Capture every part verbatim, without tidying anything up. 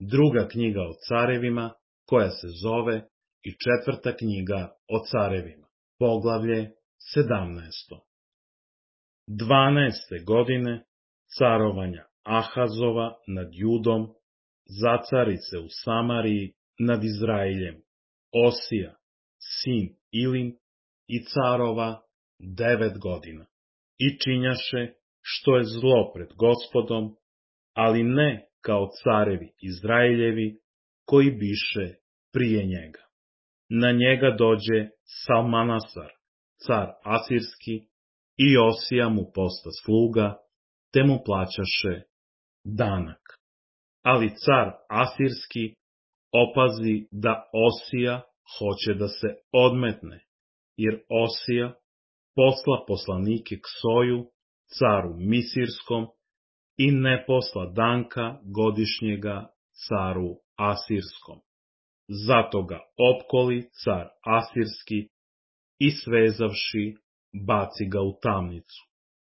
druga knjiga o carevima, koja se zove i četvrta knjiga o carevima, poglavlje sedamnaesto. Dvanaeste godine carovanja Ahazova nad Judom, zacarice u Samariji nad Izraeljem, Osija, sin Ilim, i carova devet godina. I činjaše što je zlo pred Gospodom, ali ne kao carevi Izraeljevi, koji biše prije njega. Na njega dođe Salmanasar, car Asirski, i Osija mu posta sluga, te mu plaćaše danak. Ali car Asirski opazi da Osija hoće da se odmetne, jer Osija posla poslanike k Soju, caru Misirskom, i ne posla danka godišnjega caru Asirskom. Zato ga opkoli car Asirski i svezavši baci ga u tamnicu.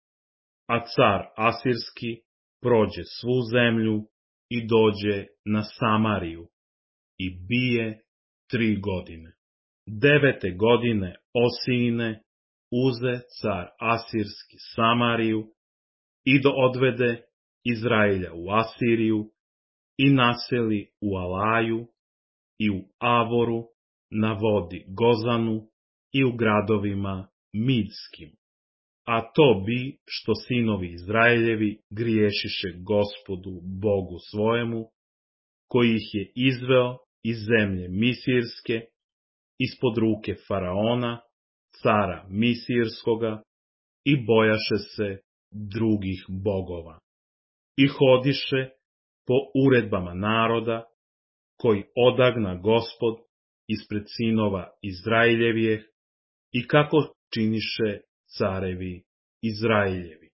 A car Asirski prođe svu zemlju i dođe na Samariju i bije tri godine. Devete godine Osijine uze car Asirski Samariju i do odvede Izraelja u Asiriju i naseli u Alaju i u Avoru, na vodi Gozanu i u gradovima Midskim. A to bi što sinovi Izraeljevi griješiše Gospodu Bogu svojemu, koji ih je izveo iz zemlje Misirske, ispod ruke Faraona, cara Misirskoga, i bojaše se drugih bogova. I hodiše po uredbama naroda, koji odagna Gospod ispred sinova Izraeljevijeh, i kako činiše carevi Izraeljevi.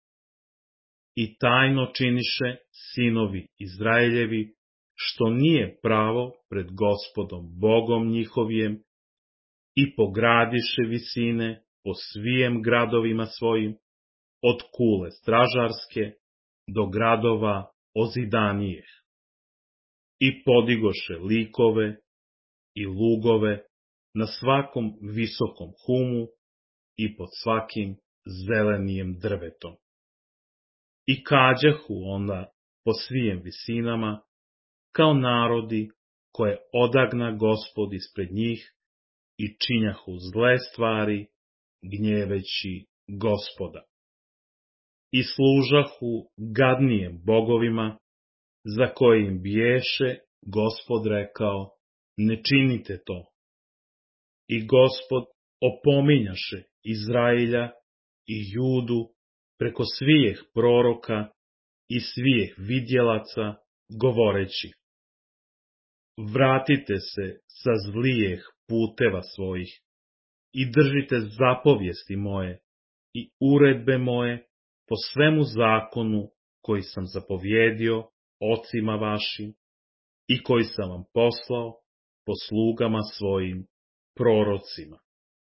I tajno činiše sinovi Izraeljevi, što nije pravo pred Gospodom Bogom njihovijem, i pogradiše visine po svijem gradovima svojim, od kule stražarske do gradova Ozidanijeh. I podigoše likove i lugove na svakom visokom humu i pod svakim zelenijem drvetom. I kađahu onda po svijem visinama, kao narodi koje odagna Gospod ispred njih, i činjahu zle stvari, gnjeveći Gospoda. I služahu gadnijem bogovima, za koje im biješe Gospod rekao, ne činite to. I Gospod opominjaše Izraelja i Judu preko svijeh proroka i svijeh vidjelaca, govoreći, vratite se sa zlijeh puteva svojih i držite zapovijesti moje i uredbe moje po svemu zakonu koji sam zapovjedio ocima vašim i koji sam vam poslao po slugama svojim prorocima.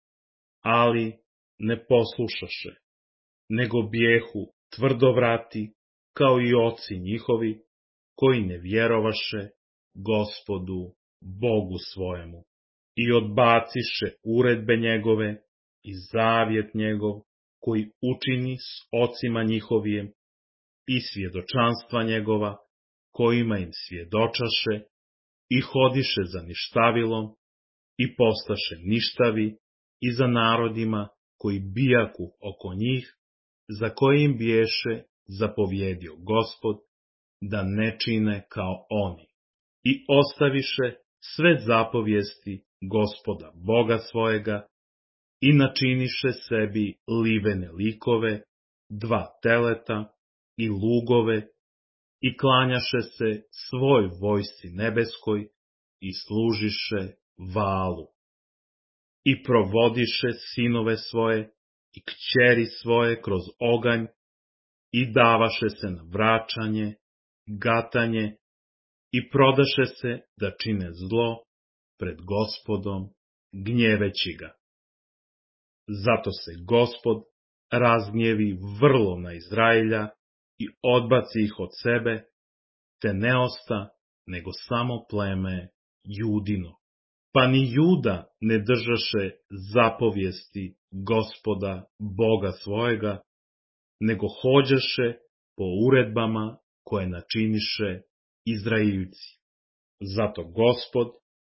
Ali ne poslušaše, nego bijehu tvrdovrati, kao i oci njihovi, koji ne vjerovaše Gospodu Bogu svojemu, i odbaciše uredbe njegove i zavjet njegov, koji učini s ocima njihovijem, i svjedočanstva njegova, kojima im svjedočaše, i hodiše za ništavilom, i postaše ništavi i za narodima koji bijaku oko njih, za koje im biješe zapovjedio Gospod, da ne čine kao oni. I ostaviše sve zapovijesti Gospoda Boga svojega, i načiniše sebi livene likove, dva teleta i lugove, i klanjaše se svoj vojsci nebeskoj, i služiše Valu. I provodiše sinove svoje i kćeri svoje kroz oganj, i davaše se na vraćanje, gatanje, i prodaše se da čine zlo pred Gospodom, gnjeveći ga. Zato se Gospod razgnjevi vrlo na Izraelja i odbaci ih od sebe, te ne osta nego samo pleme Judino. Pa ni Juda ne držaše zapovijesti Gospoda, Boga svojega, nego hođaše po uredbama koje načiniše Izraeljci. Zato Gospod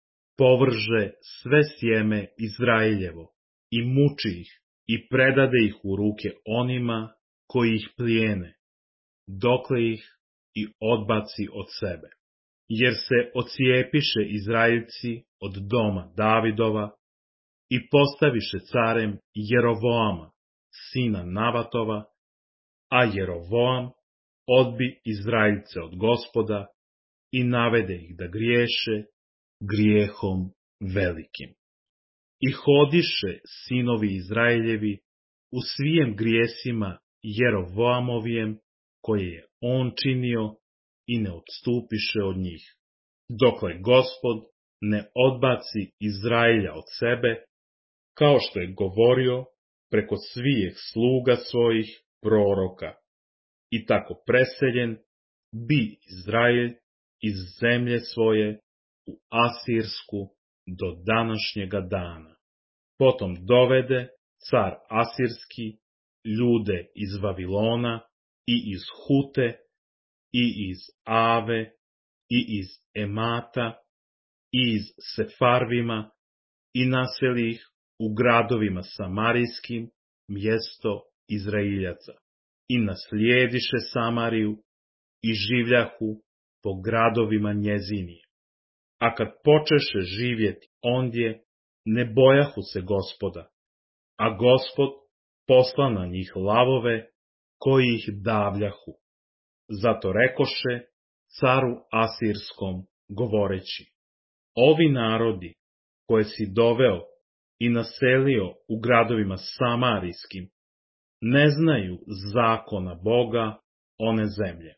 povrže sve sjeme Izraeljevo i muči ih i predade ih u ruke onima koji ih plijene, dokle ih i odbaci od sebe. Jer se ocijepiše Izraeljci od doma Davidova i postaviše carem Jerovoama, sina Navatova, a Jerovoam odbi Izraeljce od Gospoda i navede ih da griješe grijehom velikim. I hodiše sinovi Izraeljevi u svijem grijesima Jerovoamovijem, koje je on činio, i ne odstupiše od njih, dokle Gospod ne odbaci Izraelja od sebe, kao što je govorio preko svijeh sluga svojih proroka. I tako preseljen bi Izraelj iz zemlje svoje u Asirsku do današnjega dana. Potom dovede car Asirski ljude iz Vavilona i iz Hute i iz Ave i iz Emata i iz Sefarvima i naseli ih u gradovima Samarijskim, mjesto Izraeljaca, i naslijediše Samariju i življahu po gradovima njezinije. A kad počeše živjeti ondje, ne bojahu se Gospoda, a Gospod posla na njih lavove koji ih davljahu. Zato rekoše caru Asirskom govoreći: ovi narodi koje si doveo i naselio u gradovima Samarijskim ne znaju zakona Boga one zemlje.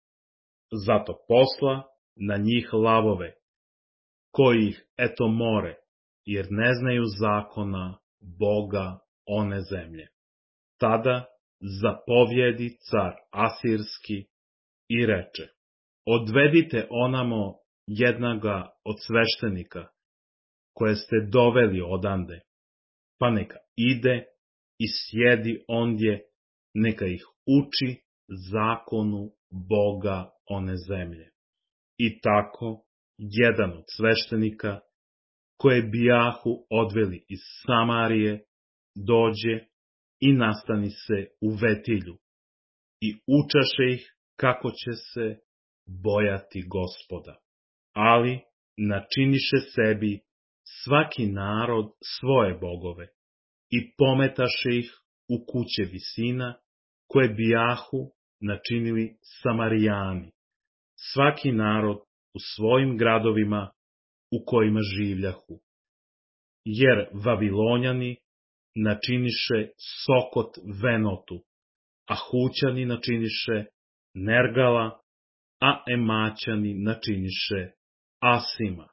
Zato posla na njih lavove, koji ih eto more, jer ne znaju zakona Boga one zemlje. Tada zapovjedi car Asirski i reče: odvedite onamo jednoga od sveštenika, koje ste doveli odande, pa neka ide i sjedi ondje, neka ih uči zakonu Boga one zemlje. I tako jedan od sveštenika, koje bijahu odveli iz Samarije, dođe i nastani se u Vetilju i učaše ih kako će se bojati Gospoda. Ali načiniše sebi svaki narod svoje bogove i pometaše ih u kuće visina, koje bijahu načinili Samarijani, svaki narod u svojim gradovima u kojima življahu. Jer Vavilonjani načiniše Sokot Venotu, a Hućani načiniše Nergala, a Emaćani načiniše Asima.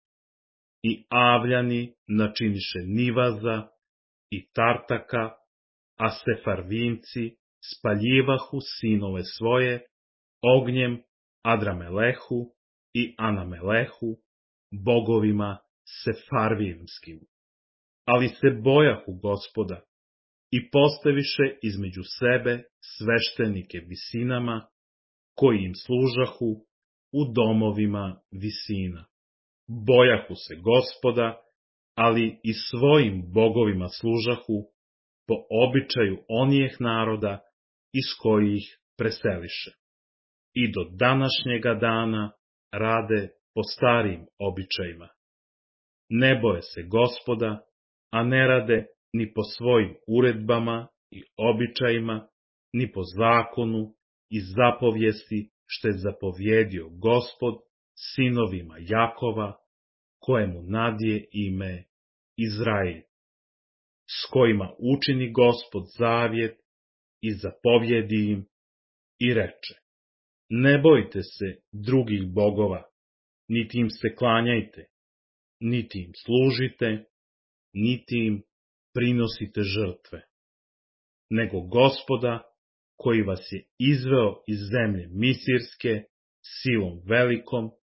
I Avljani načiniše Nivaza i Tartaka, a Sefarvimci spaljivahu sinove svoje ognjem Adramelehu i Anamelehu, bogovima Sefarvimskim. Ali se bojahu Gospoda i postaviše između sebe sveštenike visinama, koji im služahu u domovima visina. Bojahu se Gospoda, ali i svojim bogovima služahu po običaju onijeh naroda iz kojih preseliše. I do današnjega dana rade po starim običajima. Ne boje se Gospoda, a ne rade ni po svojim uredbama i običajima, ni po zakonu i zapovijesti što je zapovjedio Gospod sinovima Jakova, kojemu nadje ime Izrael, s kojima učini Gospod zavjet i zapovjedi im i reče: ne bojte se drugih bogova, niti im se klanjajte, niti im služite, niti im prinosite žrtve, nego Gospoda, koji vas je izveo iz zemlje Misirske silom velikom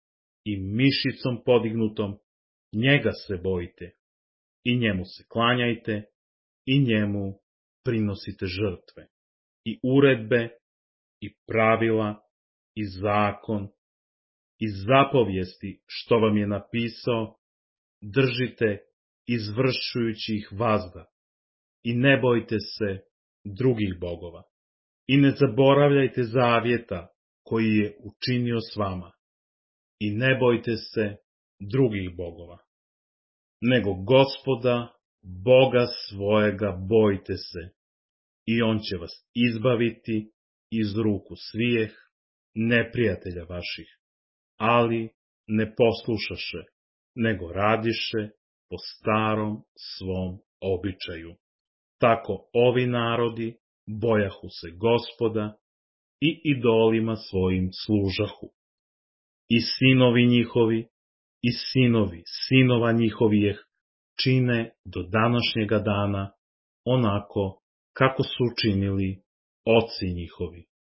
i mišicom podignutom, njega se bojite i njemu se klanjajte i njemu prinosite žrtve i uredbe i pravila i zakon i zapovijesti što vam je napisao, držite izvršujući ih vazda i ne bojte se drugih bogova i ne zaboravljajte zavjeta koji je učinio s vama i ne bojte se drugih bogova, nego Gospoda, Boga svojega bojte se i on će vas izbaviti iz ruku svijeh neprijatelja vaših, ali ne poslušaše, nego radiše po starom svom običaju. Tako ovi narodi bojahu se Gospoda i idolima svojim služahu. I sinovi njihovi, i sinovi sinova njihovijeh čine do današnjega dana onako kako su učinili oci njihovi.